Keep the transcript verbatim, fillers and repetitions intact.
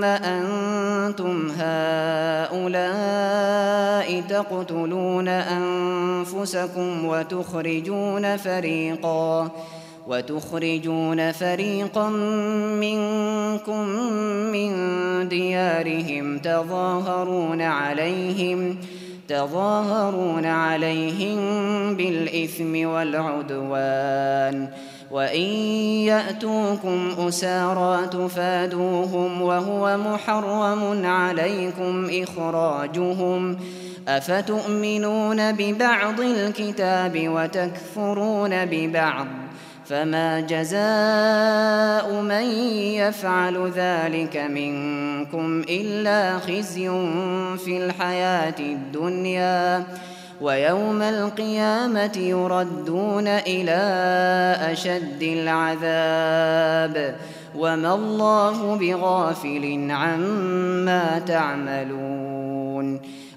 أنتم هؤلاء تقتلون أنفسكم وتخرجون فريقا وتخرجون فريقا منكم من ديارهم تظاهرون عليهم تظاهرون عليهم بالإثم والعدوان وإن يأتوكم أسارى تفادوهم وهو محرم عليكم إخراجهم أفتؤمنون ببعض الكتاب وتكفرون ببعض فما جزاء من يفعل ذلك منكم إلا خزي في الحياة الدنيا ويوم القيامة يردون إلى أشد العذاب وما الله بغافل عما تعملون